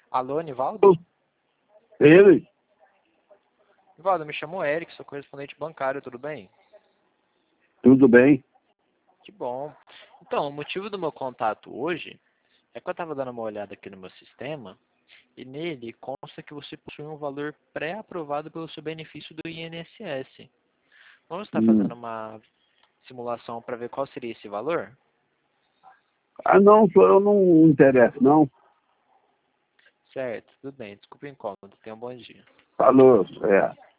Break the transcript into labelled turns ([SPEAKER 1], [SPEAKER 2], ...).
[SPEAKER 1] Alô, Nivaldo?
[SPEAKER 2] Ele?
[SPEAKER 1] Nivaldo, me chamo Eric, sou correspondente bancário, tudo bem?
[SPEAKER 2] Tudo bem?
[SPEAKER 1] Que bom. Então, o motivo do meu contato hoje é que eu estava dando uma olhada aqui no meu sistema e nele consta que você possui um valor pré-aprovado pelo seu benefício do INSS. Vamos estar fazendo uma simulação para ver qual seria esse valor?
[SPEAKER 2] Ah, não, senhor, eu não interesso, não.
[SPEAKER 1] Certo, tudo bem. Desculpe o incômodo. Tenha um bom dia.
[SPEAKER 2] Falou, é.